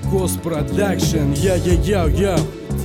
Кос Продакшн, я.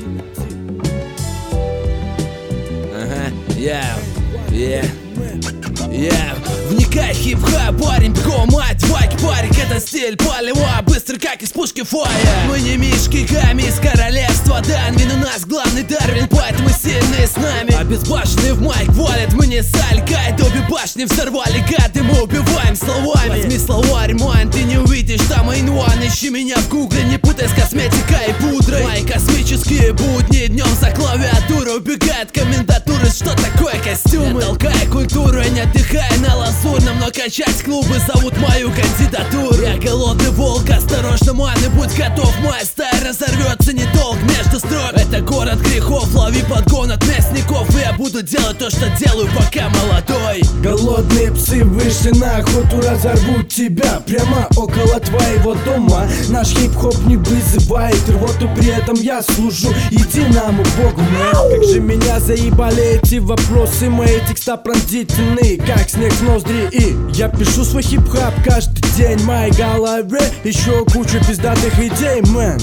Вникай, хип-хап, парень, бегом, мать, вайк, парик. Это стиль полева, быстро как из пушки фая. Мы не мишки, гамми из королевства Данвин. У нас главный Дарвин, поэтому сильные с нами. Обезбашенный в майк валит, мы не салькай. Обе башни взорвали, гады, мы убиваем словами. Возьми словарь, майн, ты не увидишь там инван. Ищи меня в гугле, не путай с косметикой и пудрой. Мои космические будни, днем за клавиатуру убегает комендатура. Что такое костюмы? Я толкаю культуру, я не отдыхаю на лазурном, но качать клубы зовут мою кандидатуру. Я голодный волк, осторожно, ман, и будь готов, моя стая разорвется недолг между строк. Это город грехов, лови подгон от мясников, и я буду делать то, что делаю, пока молодой. Голодные псы вышли на охоту, разорвут тебя прямо около твоего дома. Наш хип-хоп не вызывает рвоту, при этом я служу единому богу. Как же меня заебали эти вопросы, мои текста пронзительные, как снег в ноздри. И я пишу свой хип-хоп каждый день, в моей голове еще куча пиздатых идей, мэн.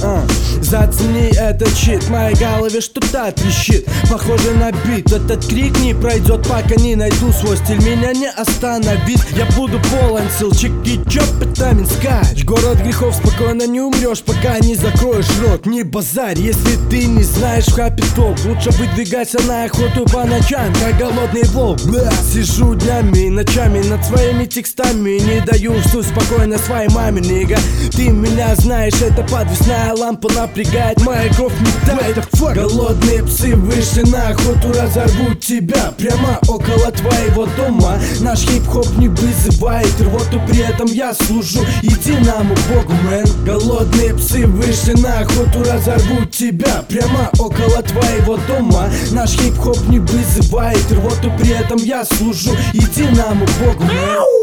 Зацени этот щит, в моей голове что-то трещит, похоже на бит. Этот крик не пройдет, пока не найду свой стиль, меня не остановит. Я буду полон сил, чики-чоп, это Минскач. Город грехов, спокойно не умрешь, пока не закроешь рот. Не базарь, если ты не знаешь в хапе топ. Лучше выдвигайся на охоту по ночам, как голодный волк. Сижу днями и ночами над своими текстами, не даю встать спокойно своей маме, нига. Ты меня знаешь, эта подвесная лампа напрягает, моя кровь не тает. Голодные псы вышли на охоту, разорвут тебя прямо около твоего дома. Наш хип-хоп не вызывает рвоту, при этом я служу единому богу, мэн. Голодные псы вышли на охоту, разорвут тебя прямо около твоего дома. Наш хип-хоп не вызывает рвоту, при этом я служу единому богу, мэн.